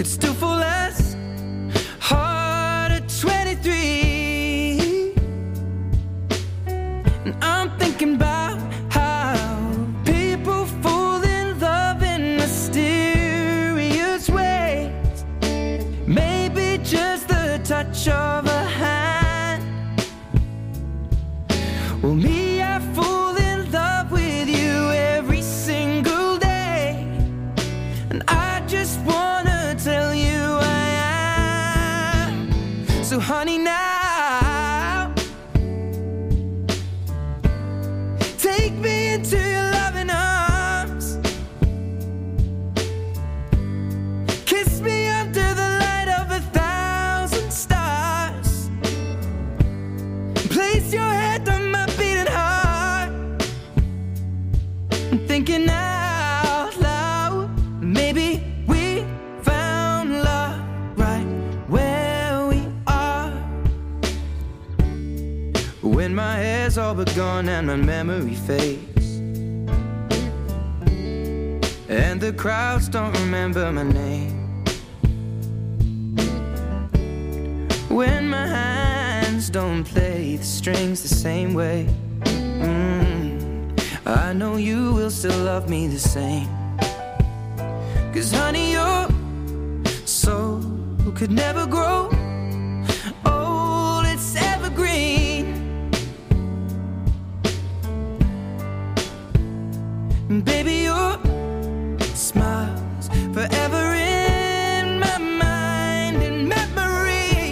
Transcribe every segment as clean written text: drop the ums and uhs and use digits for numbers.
could still fall as hard at 23. And I'm thinking about how people fall in love in mysterious ways. Maybe just the touch of a hand. Well, me, I fall in love with you every single day, and I just wanna tell you I am. So honey, now take me into your loving arms. Kiss me under the light of 1,000 stars. Place your head on my beating heart. I'm thinking out loud, maybe we found love right where we are. When my hair's all but gone and my memory fades, and the crowds don't remember my name. When my hands don't play the strings the same way, I know you will still love me the same. 'Cause honey, your soul could never grow old, it's evergreen. And baby, your smile's forever in my mind and memory.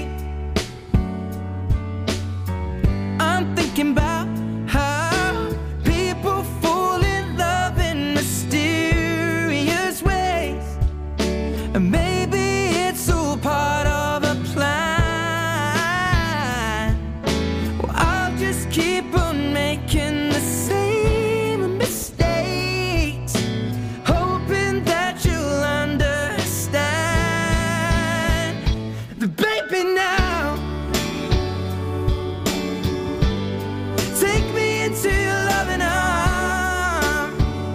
I'm thinking about how people fall in love in mysterious ways, and maybe it's all part of a plan. Well, I'll just keep on making the same mistakes, hoping that you'll understand. But baby, now take me into your loving arms.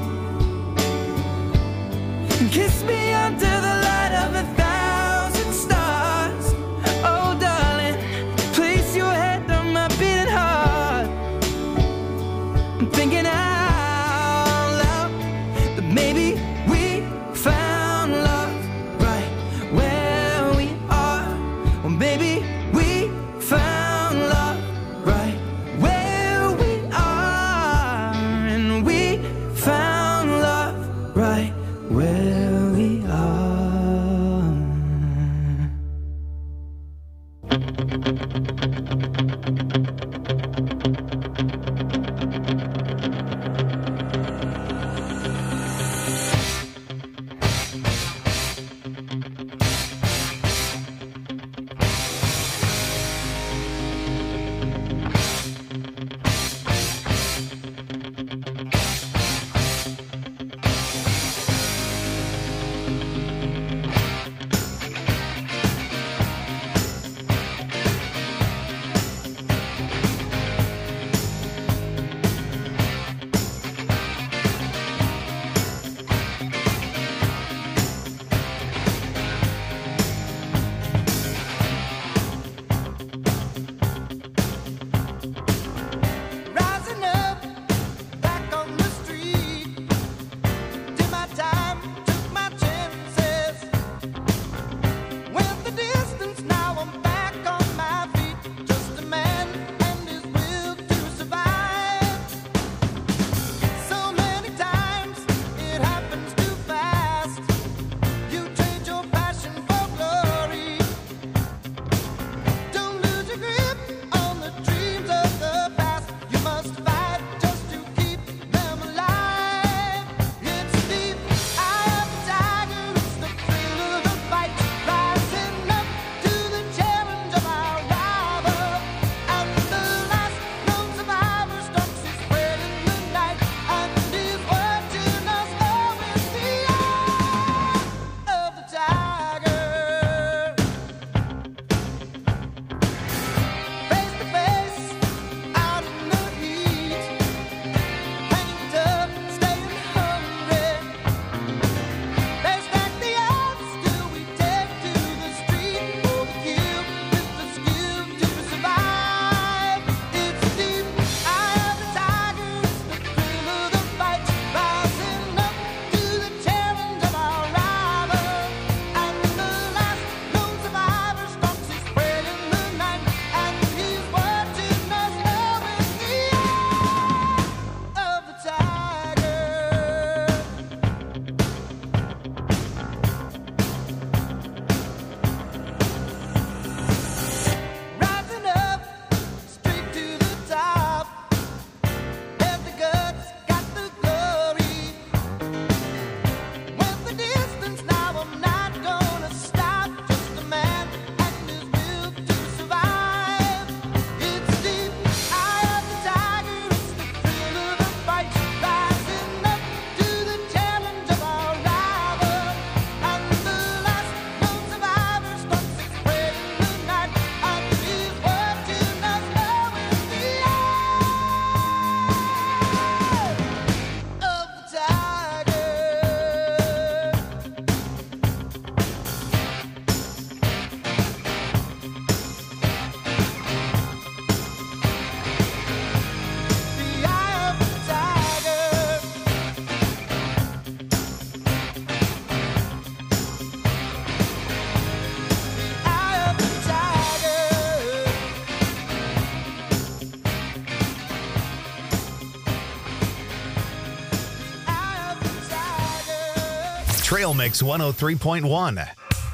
Kiss me under the light of 1,000 stars. Oh darling, place your head on my beating heart. I'm thinking out loud that maybe we found love right where we are. Or maybe we found love right where we are. And we found love right where we are. Trail Mix 103.1.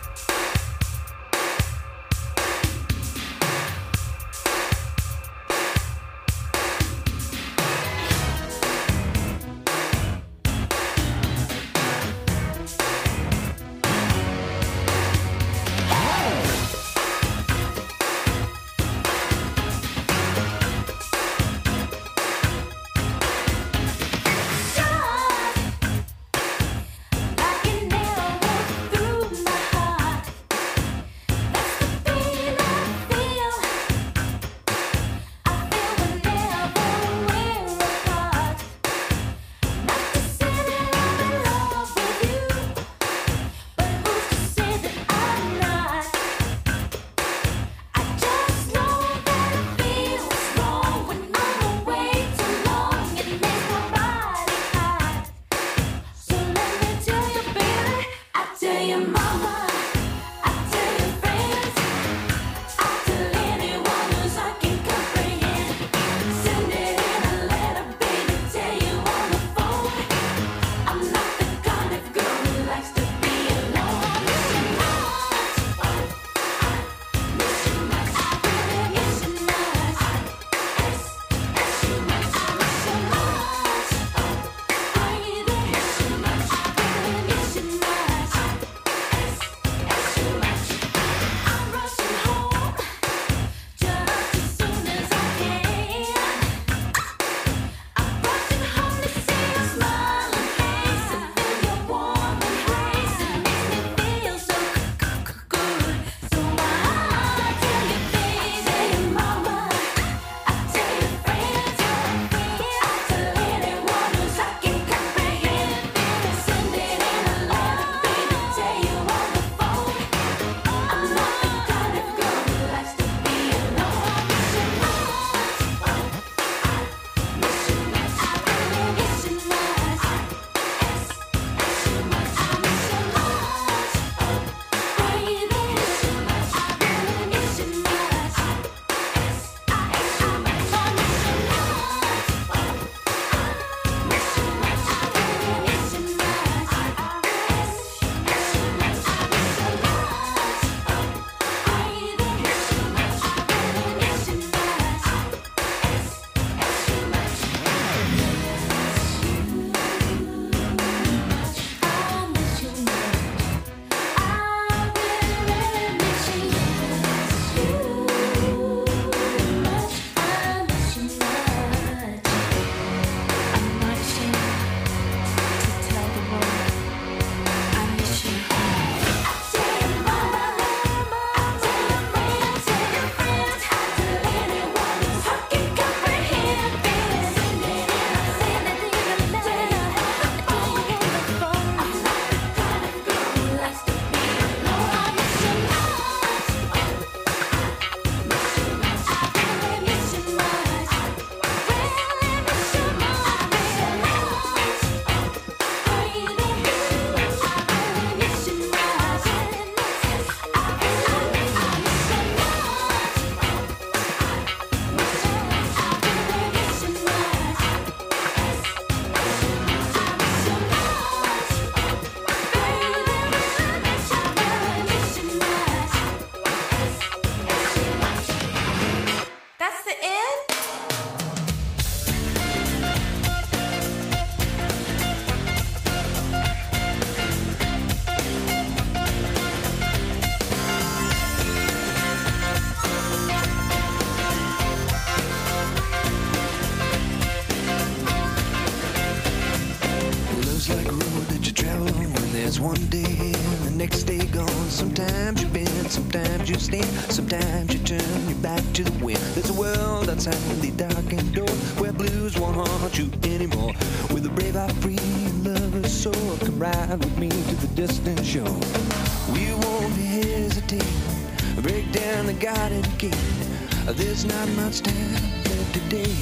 one day and the next day gone. Sometimes you bend, sometimes you stand, sometimes you turn your back to the wind. There's a world outside the darkened door where blues won't haunt you anymore. With a brave heart free and lover's soul, come ride with me to the distant shore. We won't hesitate, break down the garden gate. There's not much time left today.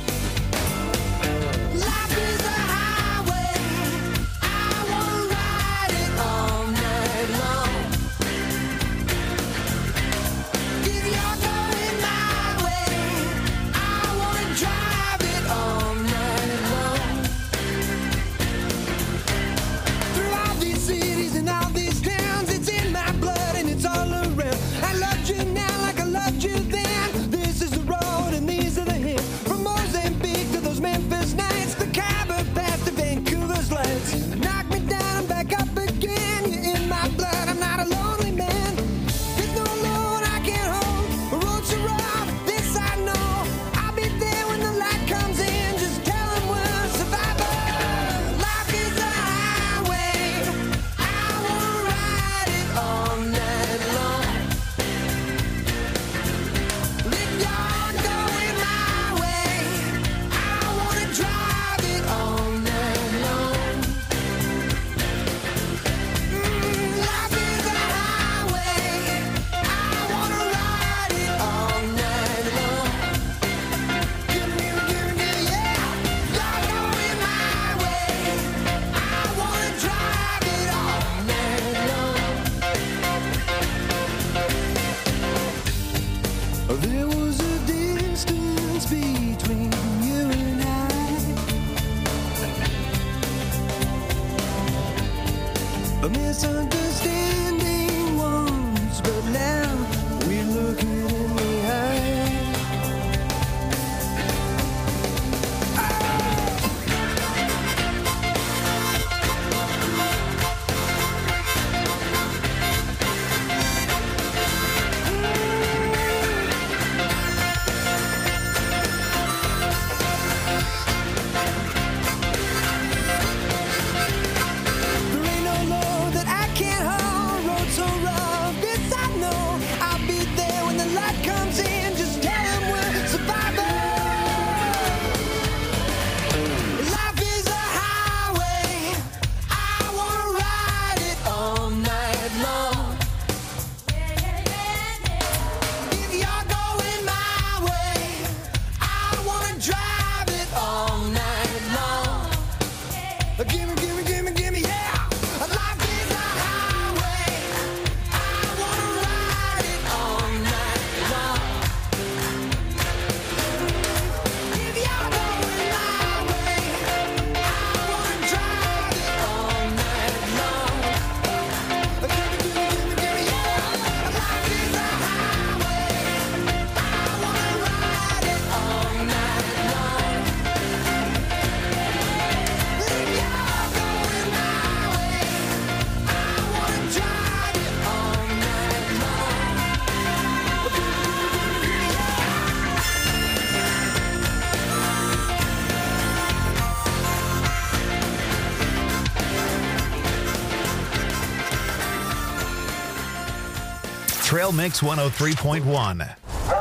Life is a highway, I wanna ride it all night long. If you're going my way, I wanna drive it all night long. Throughout these cities understanding once, but now we're looking in the eye. Trail Mix 103.1.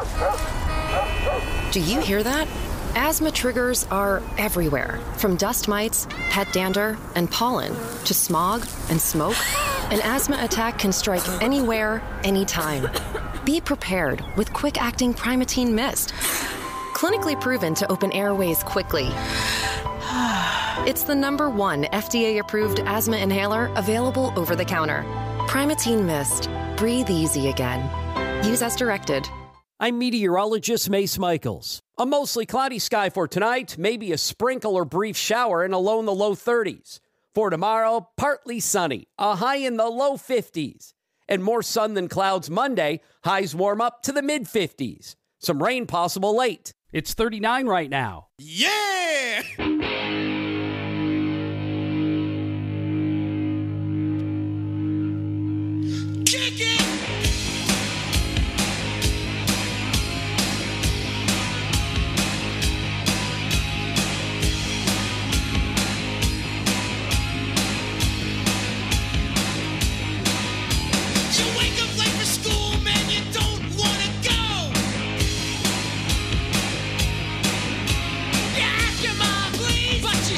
Do you hear that? Asthma triggers are everywhere, from dust mites, pet dander, and pollen, to smog and smoke. An asthma attack can strike anywhere, anytime. Be prepared with quick-acting Primatene Mist. Clinically proven to open airways quickly. It's the #1 FDA-approved asthma inhaler available over the counter. Primatene Mist. Breathe easy again. Use as directed. I'm meteorologist Mace Michaels. A mostly cloudy sky for tonight, maybe a sprinkle or brief shower and a low in the low 30s. For tomorrow, partly sunny, a high in the low 50s. And more sun than clouds Monday, highs warm up to the mid-50s. Some rain possible late. It's 39 right now. Yeah! Kick it! But you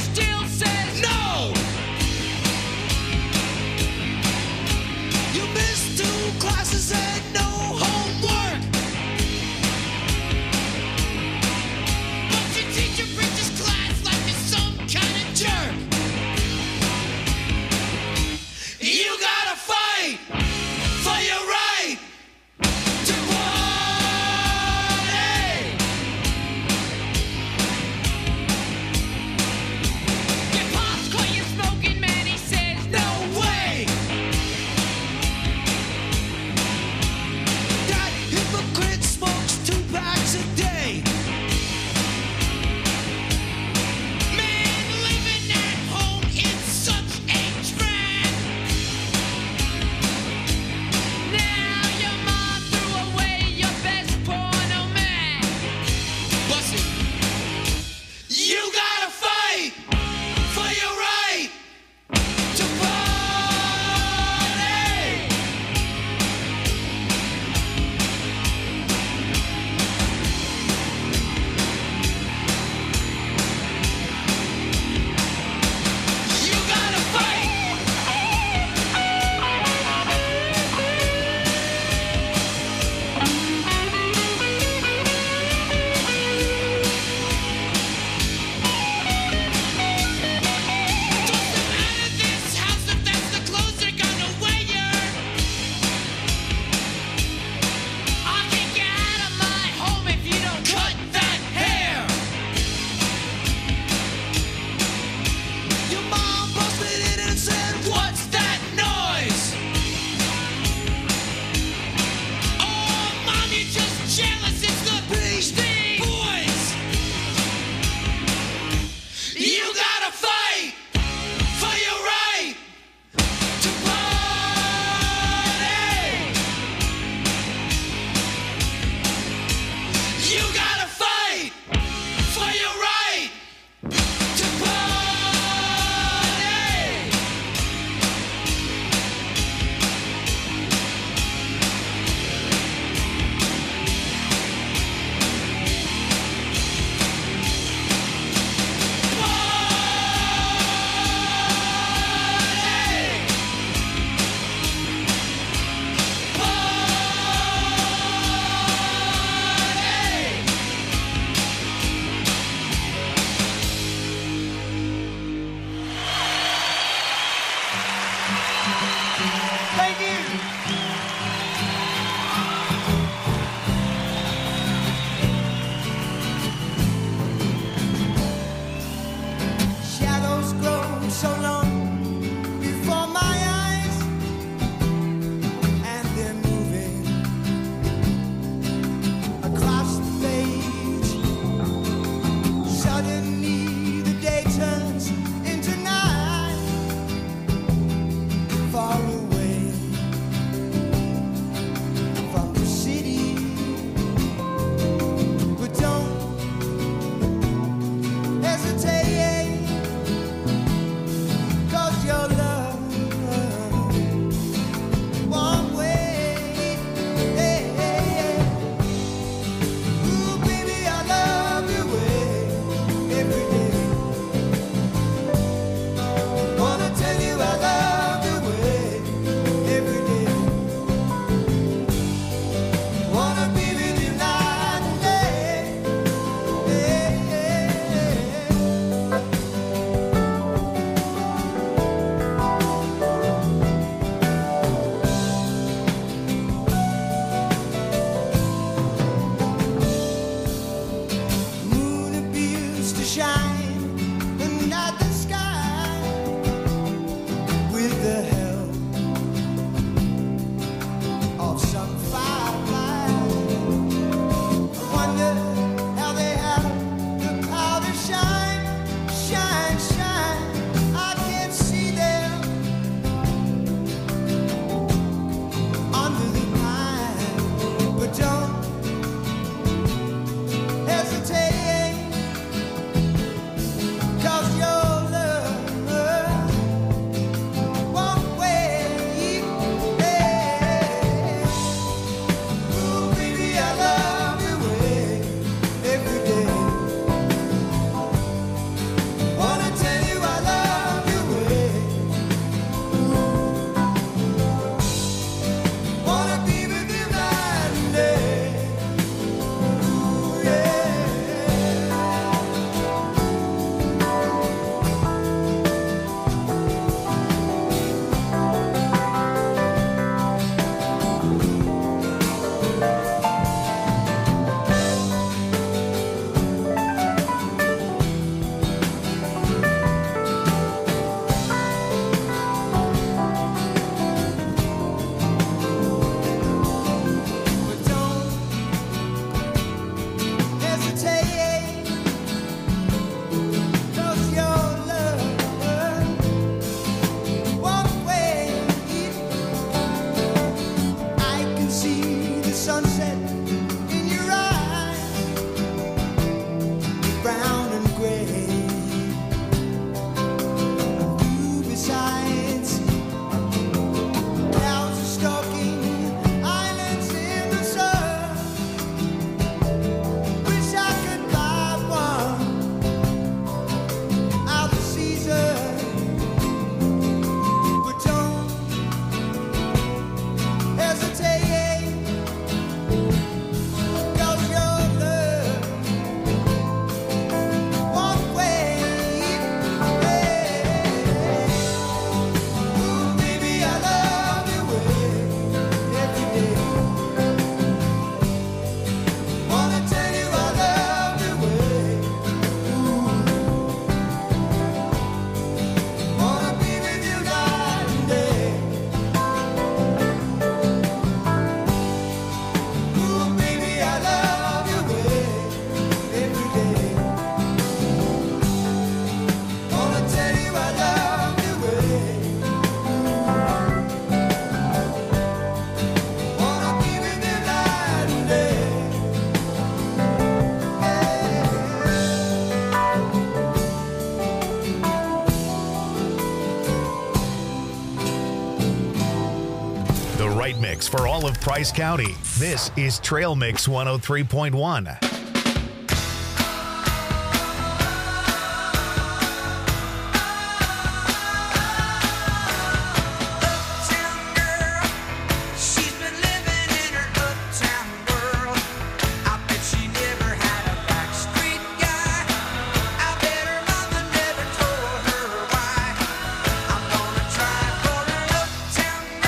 The right mix for all of Price County. This is Trail Mix 103.1.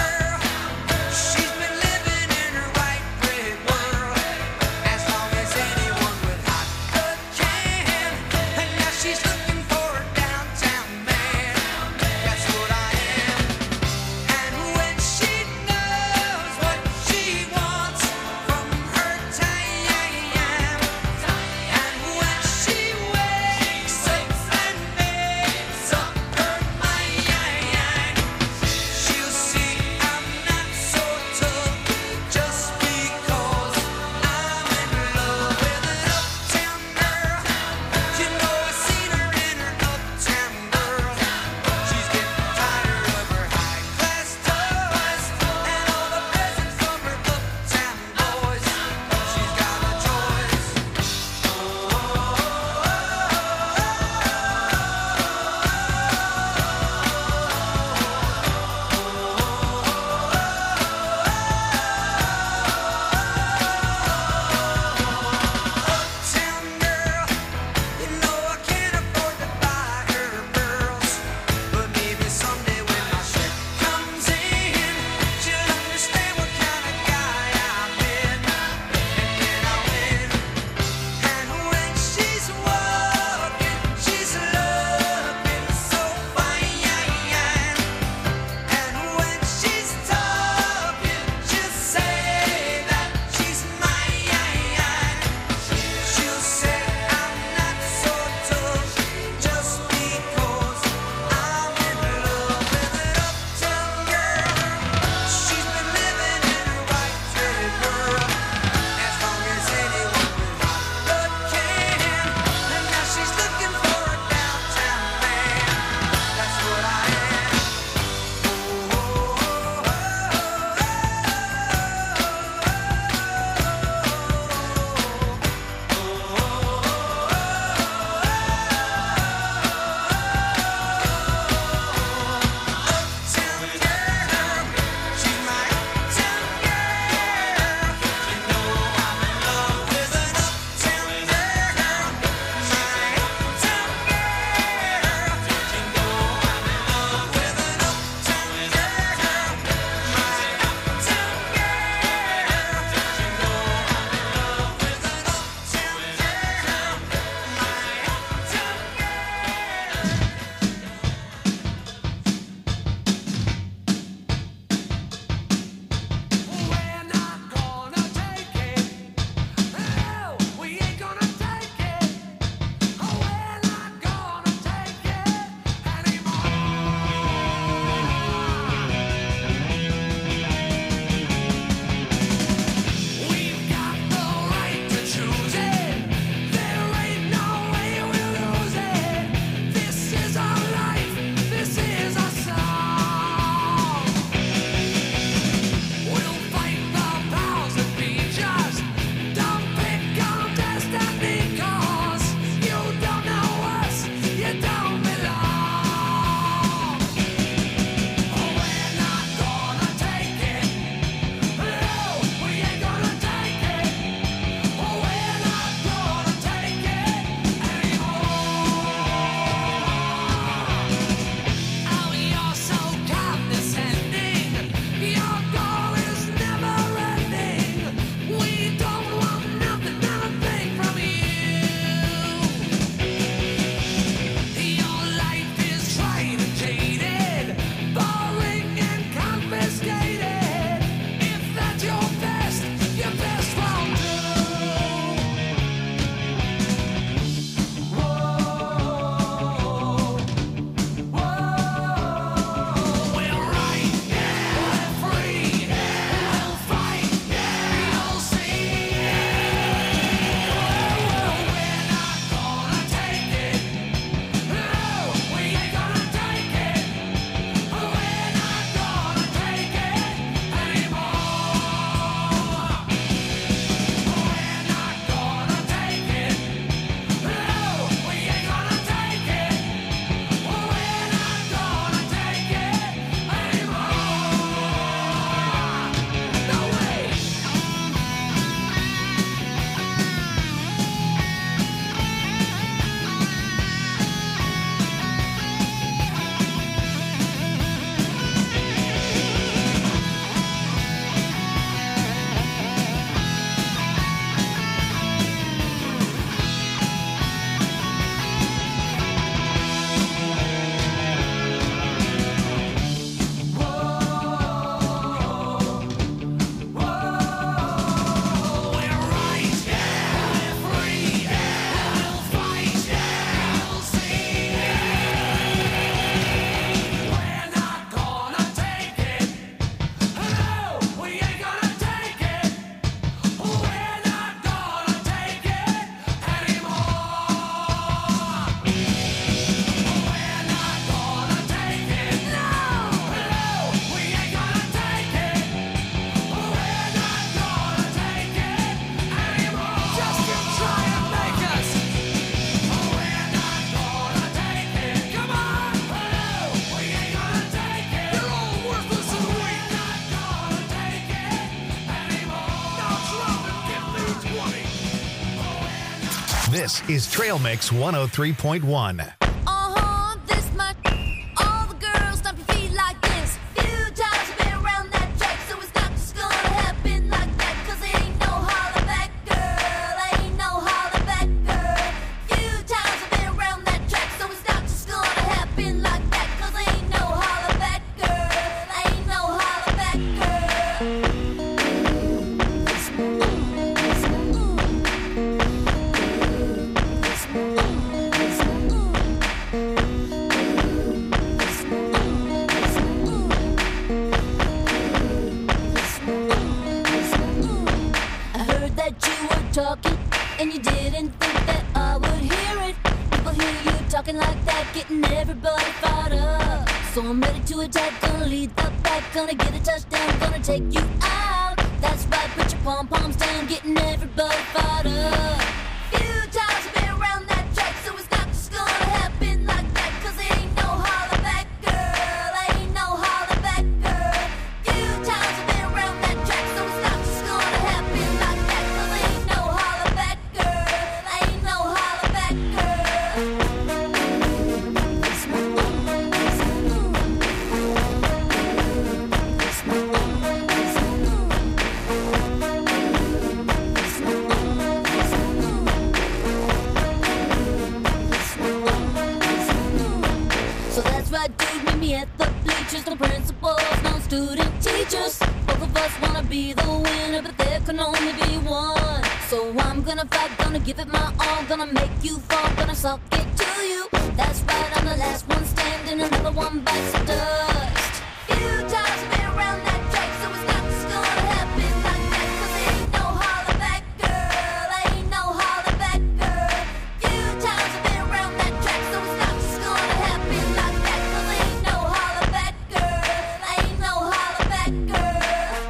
She's been living in her white bread world as long as This is Trail Mix 103.1. This much. All the girls stomp your feet like this. Few times I've been around that track, so it's not just gonna happen like that. 'Cause ain't no holler back, girl. Ain't no holler back, girl. Few times I've been around that track, so it's not just gonna happen like that. 'Cause ain't no holler back, girl. Ain't no holler back, girl. Talking, and you didn't think that I would hear it. People hear you talking like that, getting everybody fired up. So I'm ready to attack, gonna lead the pack, gonna get a touchdown, gonna take you out. That's right, put your pom-poms down, getting everybody fired up. Few times I've been around that track, so it's not just gonna happen like that. 'Cause ain't no holler back, girl. Ain't no holler back, girl. Few times I've been around that track, so it's not just gonna happen like that. 'Cause ain't no holler back, girl. Ain't no holler back, So that's right, dude, meet me at the bleachers. No principals, no student teachers. Both of us wanna be the winner, but there can only be one. So I'm gonna fight, gonna give it my all, gonna make you fall, gonna suck it to you. That's right, I'm the last one standing, another one bites the dust. Few times I've been around that track, so it's not just gonna happen like that. 'Cause ain't no holler back, girl. Ain't no holler back, girl. Few times I've been around that track, so it's not just gonna happen like that. 'Cause ain't no holler back, girl. Ain't no holler back, girl.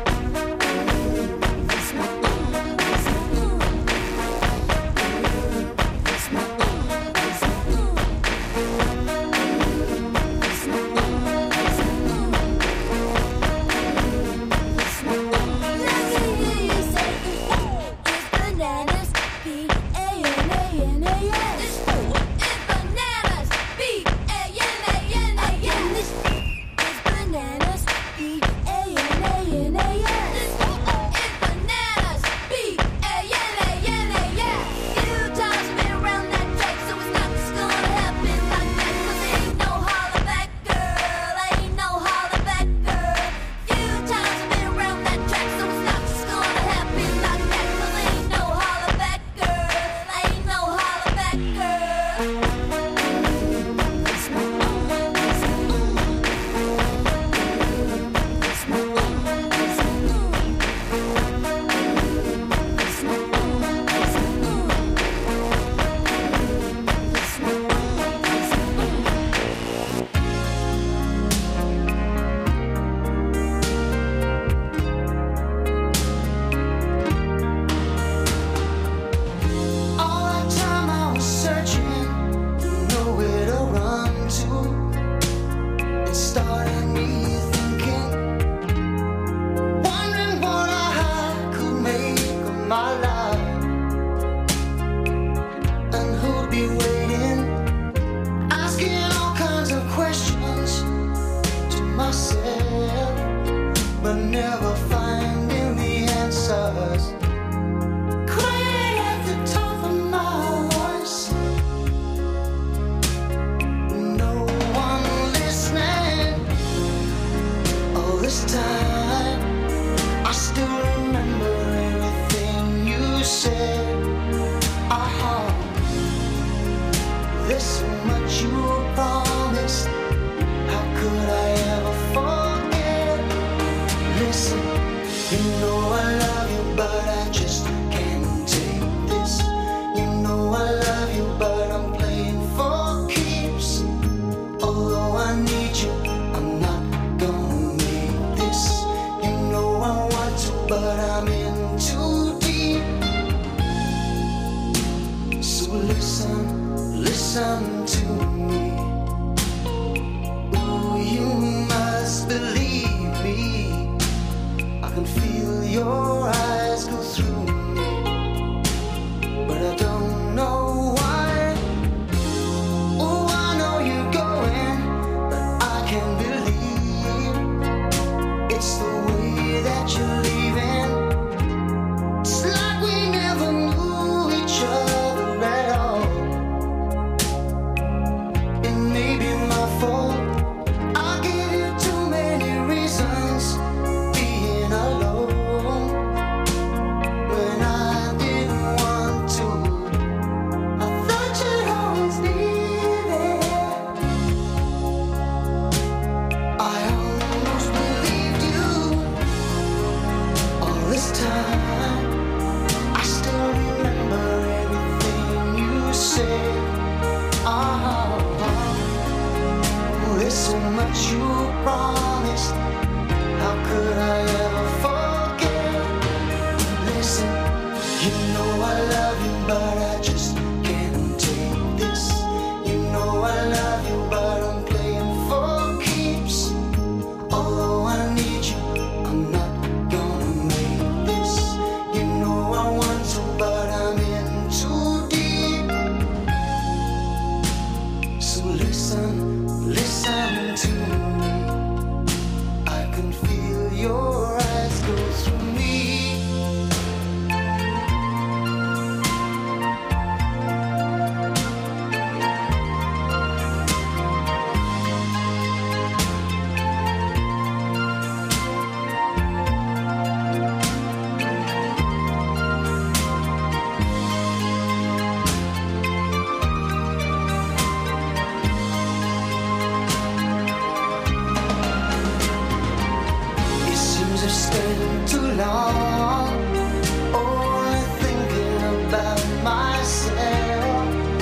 listen to me. Ooh, you must believe me. I can feel your eyes go through me, but I don't know too long, only thinking about myself.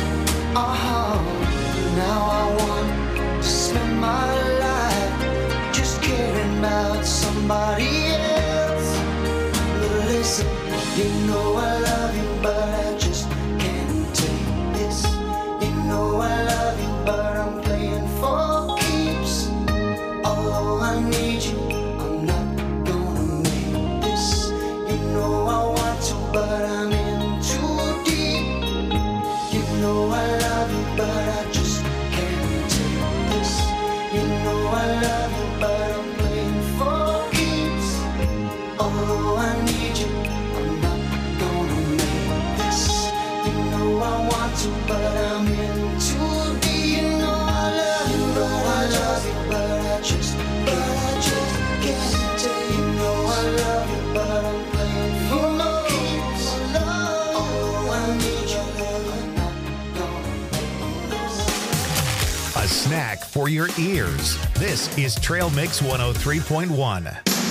Now I want to spend my life just caring about somebody else. But listen, you know I love you, but I just can't take this. You know I love you, but I'm playing for keeps. Although I need you, I'm not gonna make this. You know I want to, but I'm in too deep. You know I love you, but I just can't take this. You know I love you, but I'm playing for keeps. Although I need you, I'm not gonna make this. You know I want to, but I'm in too deep. You know I love you, but I love you, but I just can't take. You know I love you, but I'm playing for keeps. Although I need you, I'm not gonna make this. A snack for your ears. This is Trail Mix 103.1.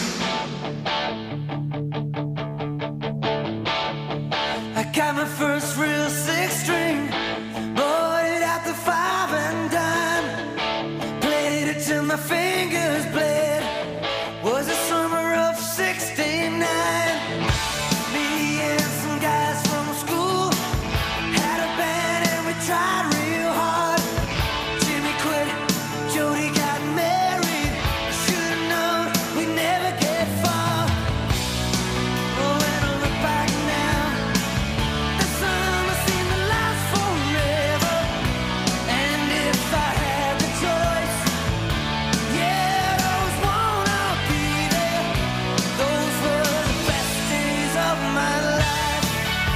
I got my first real six string, bought it at the 5 and dime, played it till my fingers bled. Was the summer of '69. Me and some guys from school had a band and we tried real hard. Jimmy quit, Jody got married. Should've known we'd never get far. Oh, when I look back now, the summer seemed to last forever. And if I had the choice, yeah, I'd always wanna be there. Those were the best days of my life.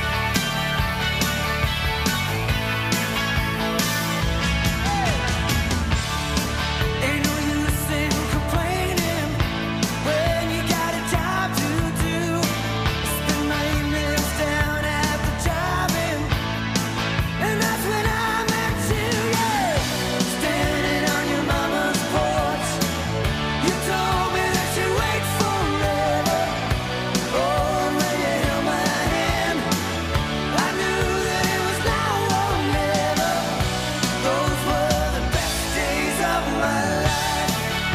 Ain't no use in complaining when you got a job to do. Spend my evenings down at the drive-in, and that's when I met you, yeah. Standing on your mama's porch, you told me that you'd wait forever. Oh, when you held my hand, I knew that it was now or never. Those were the best days of my life.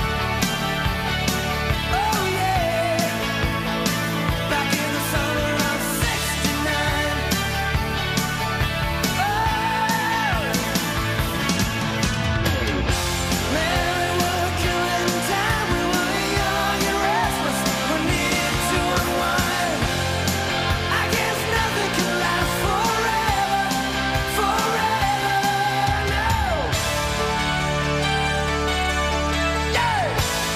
Oh yeah, back in the summer of '69. Man, we were killing time. We were young and restless. We needed to unwind. I guess nothing can last forever, no. Yeah.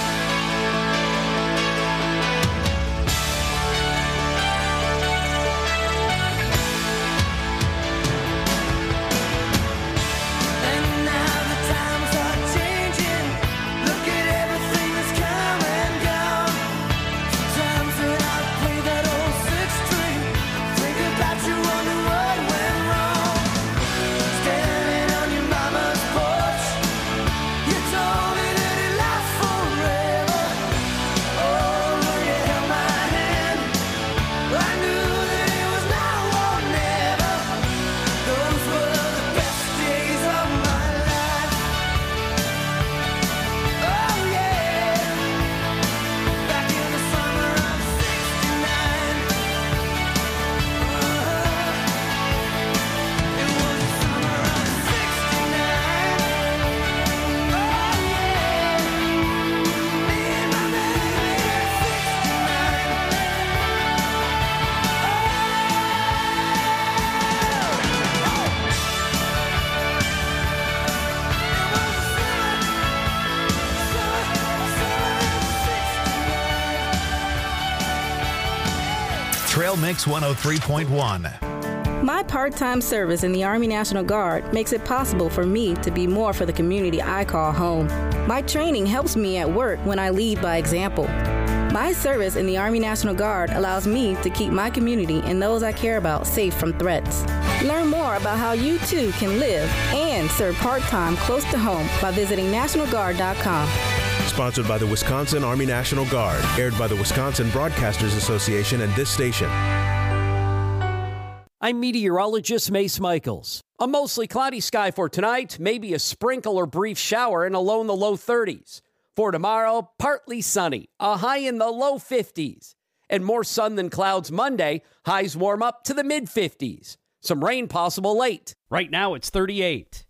And now the times are changing. Look at everything that's come and gone. Sometimes when I play that old six string, think about you, wonder what went wrong. Standing on your mama's porch, you told me that it lasts forever. Oh, when you held my hand, I knew that it was now or never. Those were the best days of my life. Oh yeah, back in the summer of '69. It was the summer of '69. Oh yeah, me and my baby at '69. Trail Mix 103.1. My part-time service in the Army National Guard makes it possible for me to be more for the community I call home. My training helps me at work when I lead by example. My service in the Army National Guard allows me to keep my community and those I care about safe from threats. Learn more about how you too can live and serve part-time close to home by visiting NationalGuard.com. Sponsored by the Wisconsin Army National Guard. Aired by the Wisconsin Broadcasters Association and this station. I'm meteorologist Mace Michaels. A mostly cloudy sky for tonight, maybe a sprinkle or brief shower and a low in the low 30s. For tomorrow, partly sunny, a high in the low 50s. And more sun than clouds Monday, highs warm up to the mid-50s. Some rain possible late. Right now it's 38.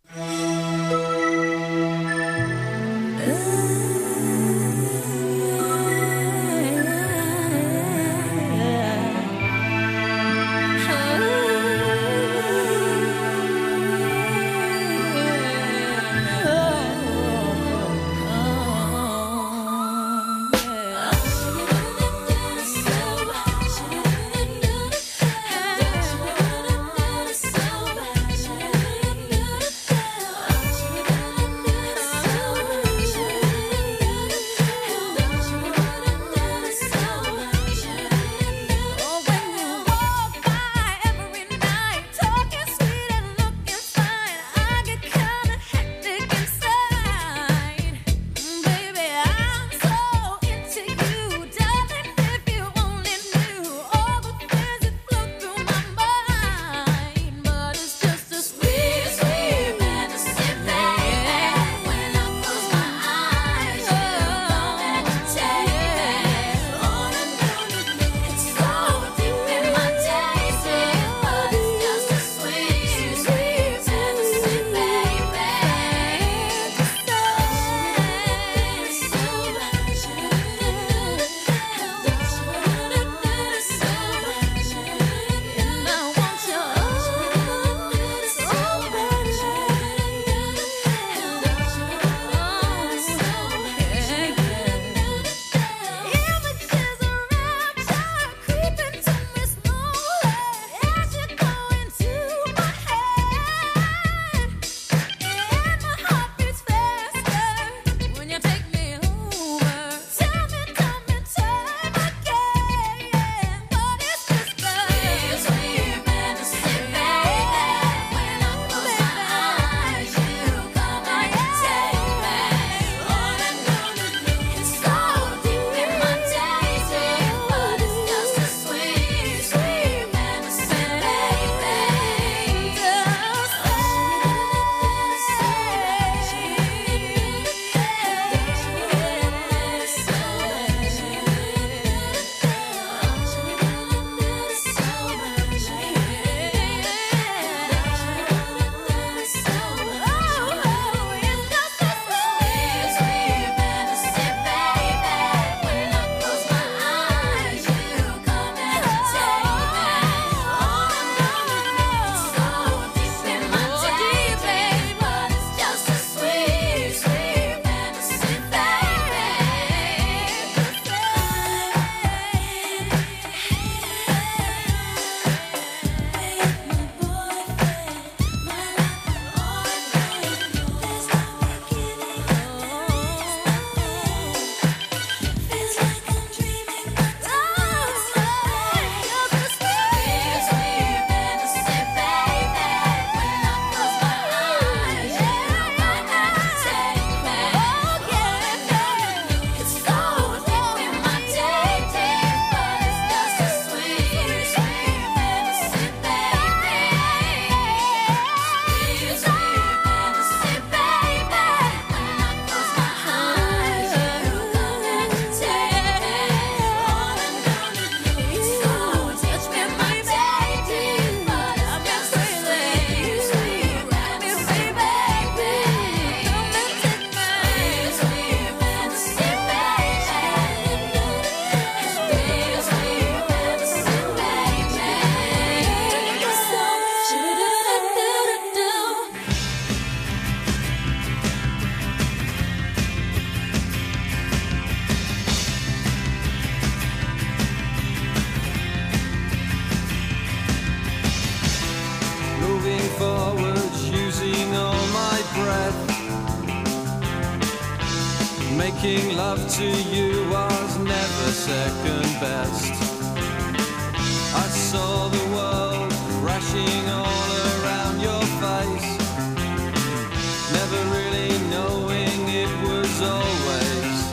Making love to you was never second best. I saw the world crashing all around your face, never really knowing it was always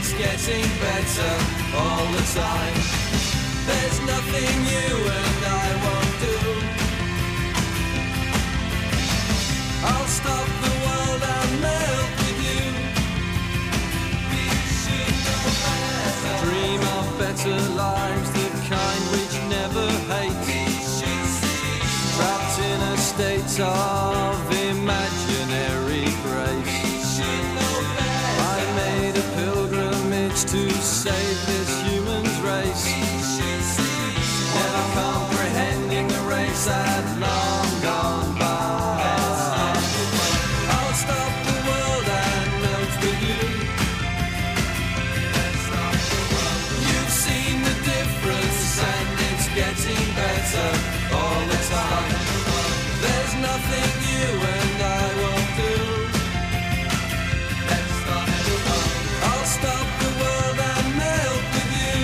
it's getting better all the time. There's nothing you and I won't do. I'll stop the world and melt with you. We should know better. Dream of better lives, the kind which never hate. We should see. Trapped in a state of imaginary grace. We should know better. I made a pilgrimage to save this human's race. We should see. Never comprehending the race had long gone by. Getting better all the time. There's nothing you and I won't do. Let's stop the world. I'll stop the world and melt with you.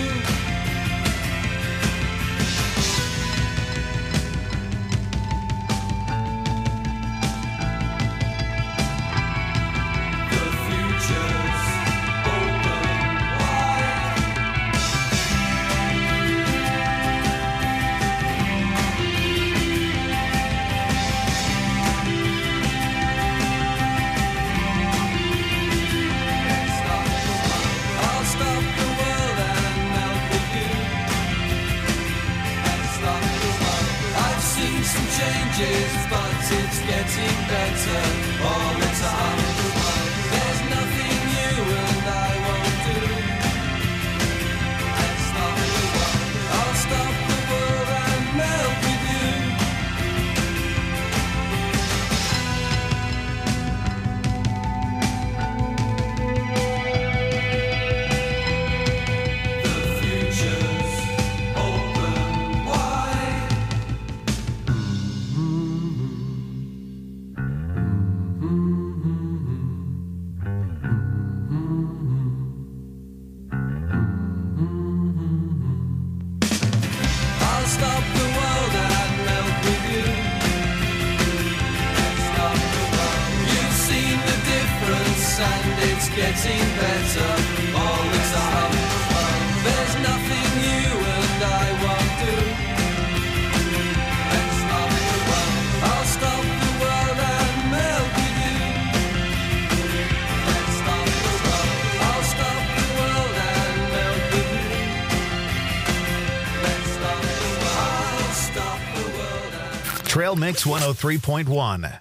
The future's open wide. Changes, but it's getting better all the time. There's nothing you and I won't do. Let's stop the world. I'll stop the world and melt with you. The future's open wide. I'll stop the world and melt with you. Let's stop the world. You've seen the difference and it's getting better all the time. There's nothing you and I won't do. Let's stop the world. I'll stop the world and melt with you. Let's stop the world. I'll stop the world and melt with you. Let's stop the world. I'll stop the world and Trail Mix 103.1.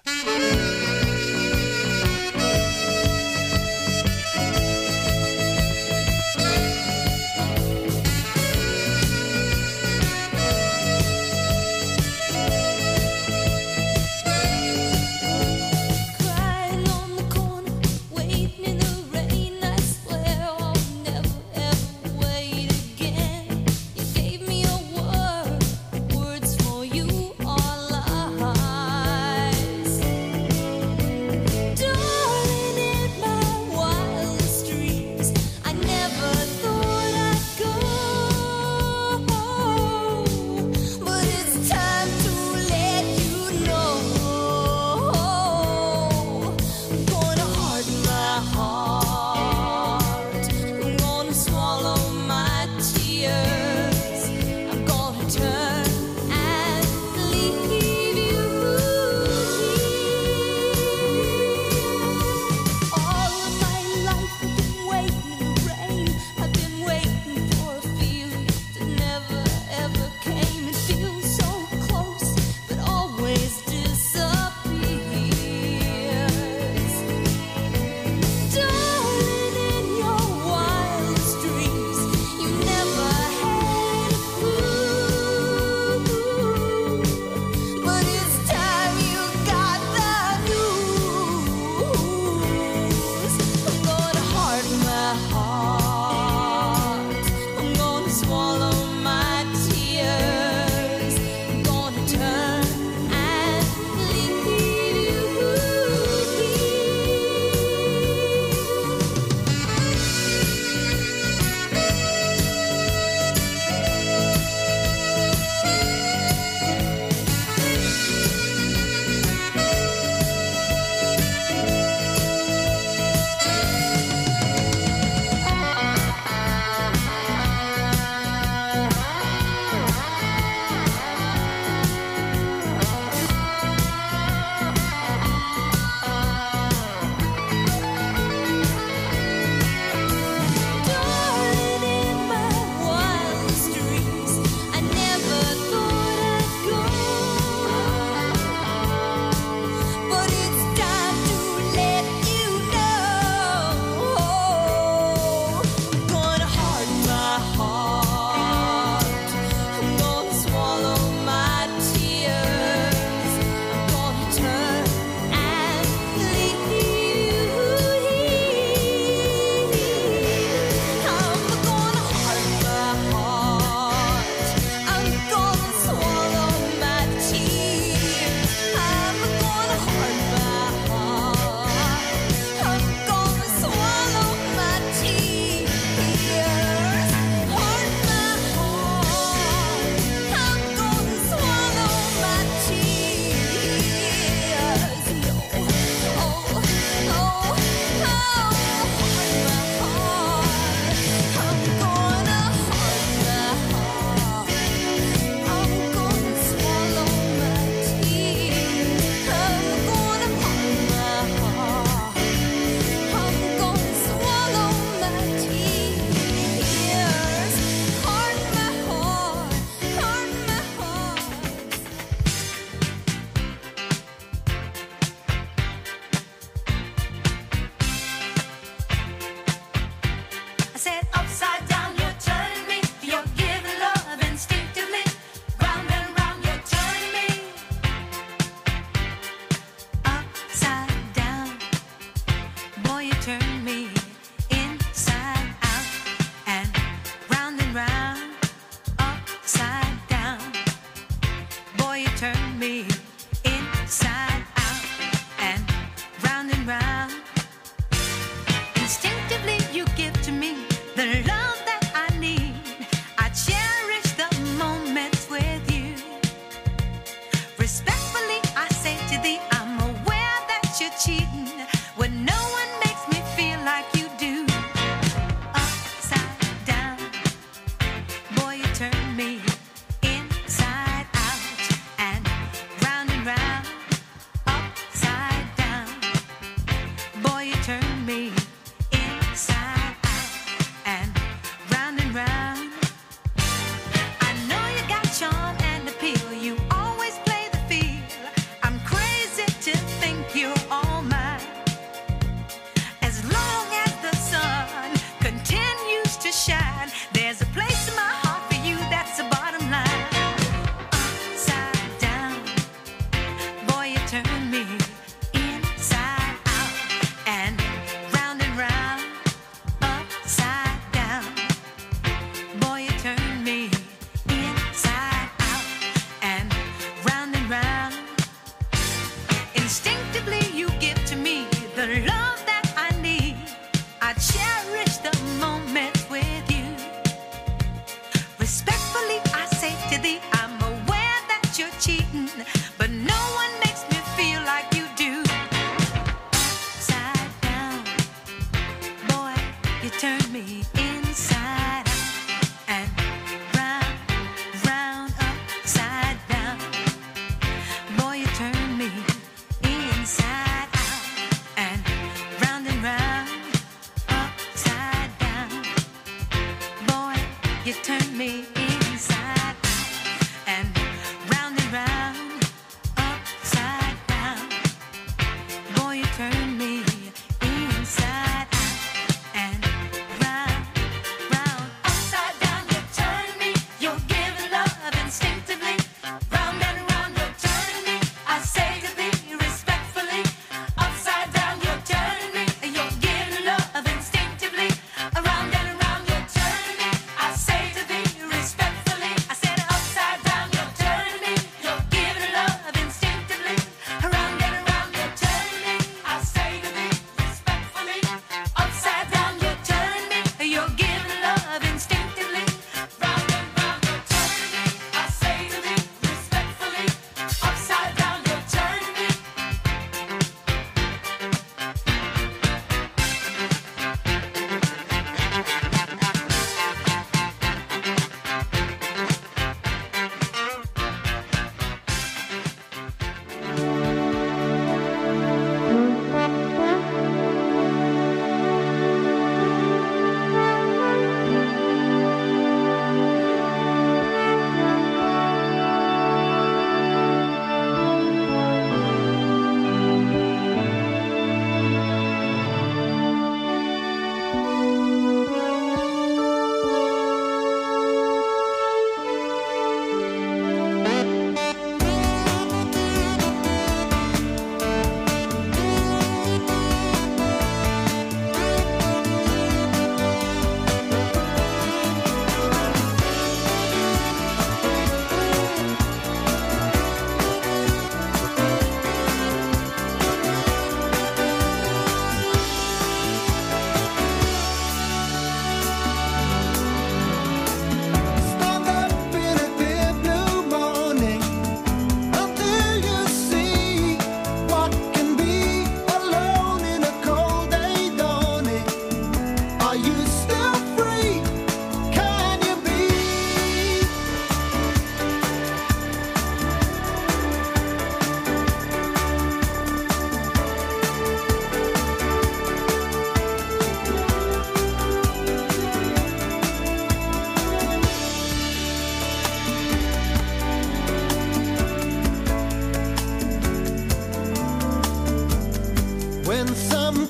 Crying on the corner, waiting in the rain. I swear I'll never ever wait again. You gave me a word, words for you are lies. thee, I'm aware that you're cheating when no one makes me feel like you do. Upside down, boy, you turn me inside out and round. Upside down, boy, you turn me inside out and round. I know you got charm and appeal, you always play the field. I'm crazy to think you're all mine. As long as the sun continues to shine, there's a place in my heart for you, that's the bottom line. Upside down, boy, you turn me inside out and round. Upside down, boy, you turn me inside out and round. Instinctively you give to me the love that I need. I cherish the moments with you. Respectfully I say to thee, I'm aware that you're cheating, but no one makes me feel like you do. Upside down, boy, you turn me inside out and round. Upside down, boy, you turn me inside out and round. Upside down, boy, you turn me inside out and round. Upside down, boy, you turn me inside out and round. Upside down, you turn me, you're giving love instinctively. Round and round, you're turning me, I say to thee respectfully. Upside down, you're turning me, you're giving love instinctively. Around and around, you're turning me, I say to thee respectfully. I said upside down, you're turning me, you're giving love instinctively. Around and around, you're turning me, I say to thee respectfully. Upside down, you're turning me, you're giving love instinctively. Round and round, you're turning me, I say to thee respectfully. Upside down, you're turning me. Stand up in a clear blue morning until you see what can be alone in a cold day dawning. Are you still free? Can you be? When some